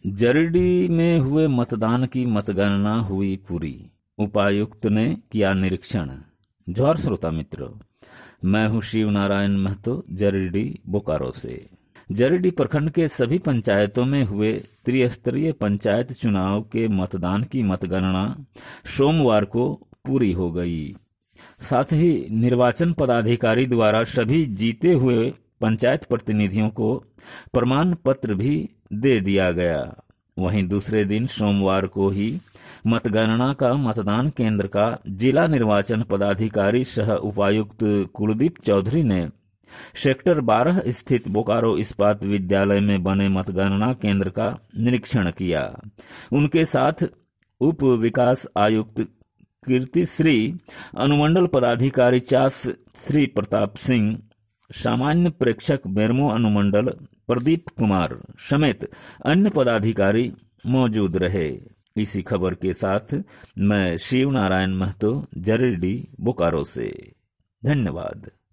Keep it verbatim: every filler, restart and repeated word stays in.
जरीडी में हुए मतदान की मतगणना हुई पूरी, उपायुक्त ने किया निरीक्षण। जोहार श्रोता मित्रों, मैं हूं शिव नारायण महतो, जरीडी बोकारो से। जरीडी प्रखंड के सभी पंचायतों में हुए त्रिस्तरीय पंचायत चुनाव के मतदान की मतगणना सोमवार को पूरी हो गई। साथ ही निर्वाचन पदाधिकारी द्वारा सभी जीते हुए पंचायत प्रतिनिधियों को प्रमाण पत्र भी दे दिया गया। वहीं दूसरे दिन सोमवार को ही मतगणना का मतदान केंद्र का जिला निर्वाचन पदाधिकारी सह उपायुक्त कुलदीप चौधरी ने सेक्टर बारह स्थित बोकारो इस्पात विद्यालय में बने मतगणना केंद्र का निरीक्षण किया। उनके साथ उप विकास आयुक्त कीर्तिश्री, अनुमंडल पदाधिकारी चास श्री प्रताप सिंह, सामान्य प्रेक्षक बेरमो अनुमंडल प्रदीप कुमार समेत अन्य पदाधिकारी मौजूद रहे। इसी खबर के साथ मैं शिव नारायण महतो, जरीडी बोकारो से। धन्यवाद।